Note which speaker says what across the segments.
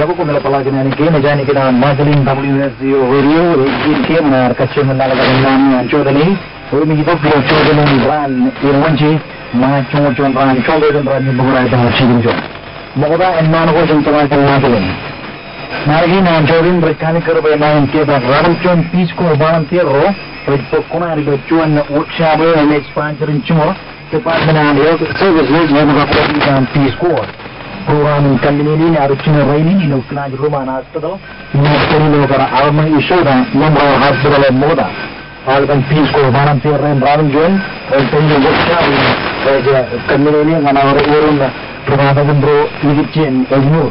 Speaker 1: Yaku kumela palagina ni kene jani kita Magdalene WSO radio regin ke menar kacem nalaga nami anchodani oi mi hidup dia chodani ran irwanji ma chon ran chodani ran ni bugrai da chigin jo moga enman ko jom tara kan Magdalene nargi na chodin rekani karbe na ke da ran chon peace ko volunteer ro oi kona ri chon workshop and expansion chumo ke pas na yo service ni mo ko peace ko program kambini ni aruchina raini ni no kana ruma na astado no kori no kara alma ishoda number hospital moda alkan peace ko volunteer ren ran join tenju workshop kambini ni ngana urun program bro igitchen egnur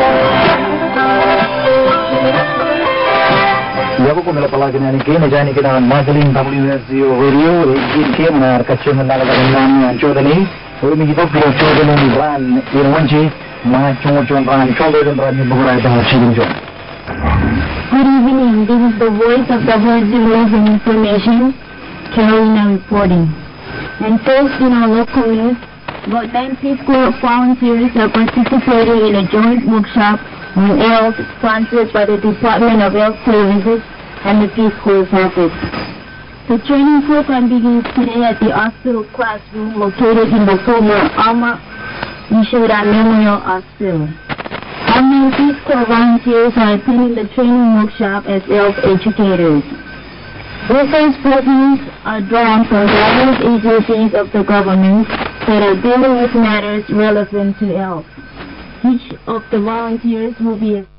Speaker 1: yaku kumela palagina ni kene jani kita Magdalene WSO radio regin ke menar kacem nalaga nami anchodani oi mi hidup dia chodani ran irwanji ma chon ran chodani ran ni bugrai da chigin jo.
Speaker 2: Good evening, this is the voice of the World of Information, Carolina reporting. And first in our local news, about 9 Peace Corps volunteers are participating in a joint workshop on health sponsored by the Department of Health Services and the Peace Corps office. The training program begins today at the hospital classroom located in the former Alma Yeshoda Memorial Hospital. How many Peace Corps volunteers are attending the training workshop as health educators? Research programs are drawn from various agencies of the government that are dealing with matters relevant to health. Each of the volunteers will be